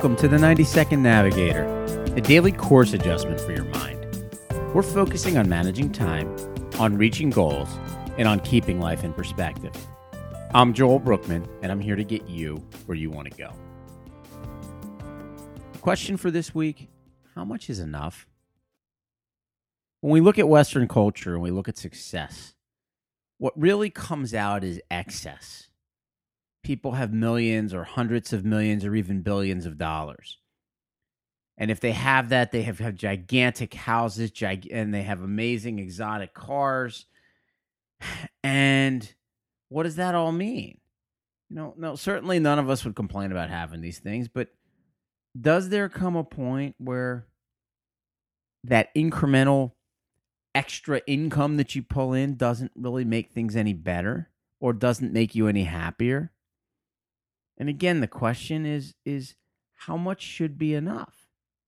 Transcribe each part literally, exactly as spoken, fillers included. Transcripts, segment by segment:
Welcome to the ninety second Navigator, a daily course adjustment for your mind. We're focusing on managing time, on reaching goals, and on keeping life in perspective. I'm Joel Brookman, and I'm here to get you where you want to go. The question for this week, how much is enough? When we look at Western culture and we look at success, what really comes out is excess. People have millions or hundreds of millions or even billions of dollars. And if they have that, they have, have gigantic houses gig- and they have amazing exotic cars. And what does that all mean? You know, no, certainly none of us would complain about having these things, but does there come a point where that incremental extra income that you pull in doesn't really make things any better or doesn't make you any happier? And again, the question is, is how much should be enough?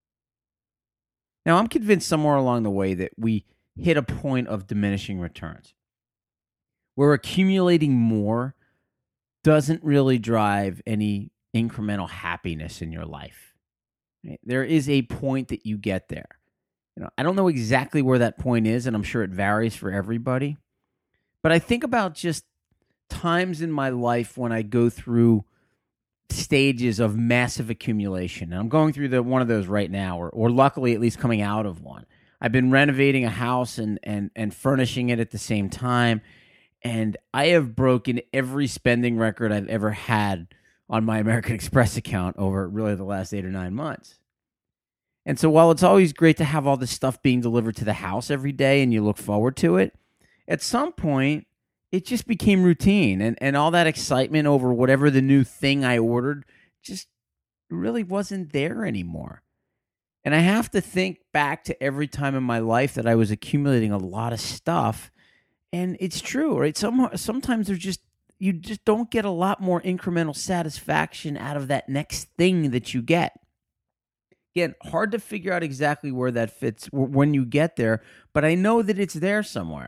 Now, I'm convinced somewhere along the way that we hit a point of diminishing returns, where accumulating more doesn't really drive any incremental happiness in your life. Right? There is a point that you get there. You know, I don't know exactly where that point is, and I'm sure it varies for everybody. But I think about just times in my life when I go through stages of massive accumulation. And I'm going through the one of those right now, or or luckily at least coming out of one. I've been renovating a house and and and furnishing it at the same time, and I have broken every spending record I've ever had on my American Express account over really the last eight or nine months. And so while it's always great to have all this stuff being delivered to the house every day and you look forward to it, at some point it just became routine, and, and all that excitement over whatever the new thing I ordered just really wasn't there anymore. And I have to think back to every time in my life that I was accumulating a lot of stuff, and it's true, right? Some, sometimes there's just, you just don't get a lot more incremental satisfaction out of that next thing that you get. Again, hard to figure out exactly where that fits when you get there, but I know that it's there somewhere.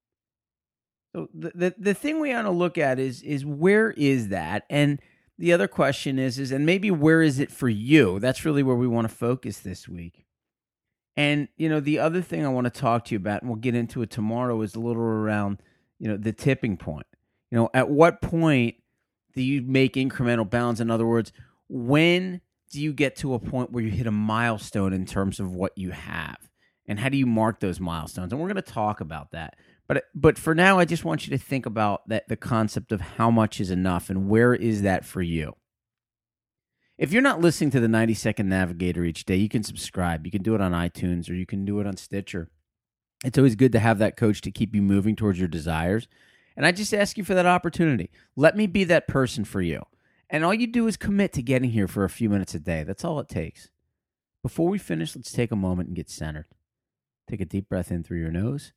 So the, the the thing we want to look at is is where is that? And the other question is, is and maybe where is it for you? That's really where we want to focus this week. And, you know, the other thing I want to talk to you about, and we'll get into it tomorrow, is a little around, you know, the tipping point. You know, at what point do you make incremental bounds? In other words, when do you get to a point where you hit a milestone in terms of what you have? And how do you mark those milestones? And we're going to talk about that. But but for now, I just want you to think about that the concept of how much is enough and where is that for you. If you're not listening to the ninety second Navigator each day, you can subscribe. You can do it on iTunes or you can do it on Stitcher. It's always good to have that coach to keep you moving towards your desires. And I just ask you for that opportunity. Let me be that person for you. And all you do is commit to getting here for a few minutes a day. That's all it takes. Before we finish, let's take a moment and get centered. Take a deep breath in through your nose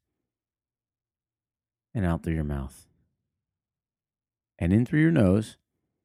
and out through your mouth. And in through your nose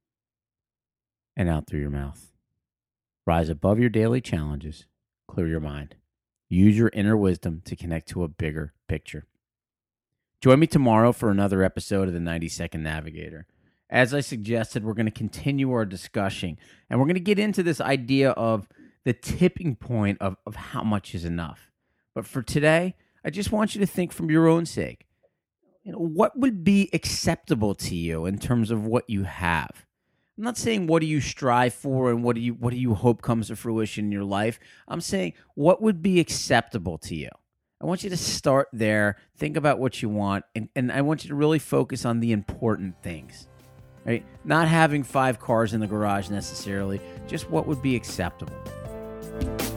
and out through your mouth. Rise above your daily challenges. Clear your mind. Use your inner wisdom to connect to a bigger picture. Join me tomorrow for another episode of the ninety second Navigator. As I suggested, we're going to continue our discussion, and we're going to get into this idea of the tipping point of, of how much is enough. But for today, I just want you to think from your own sake. You know, what would be acceptable to you in terms of what you have? I'm not saying what do you strive for and what do you what do you hope comes to fruition in your life. I'm saying what would be acceptable to you. I want you to start there, think about what you want, and, and I want you to really focus on the important things. Right? Not having five cars in the garage necessarily, just what would be acceptable.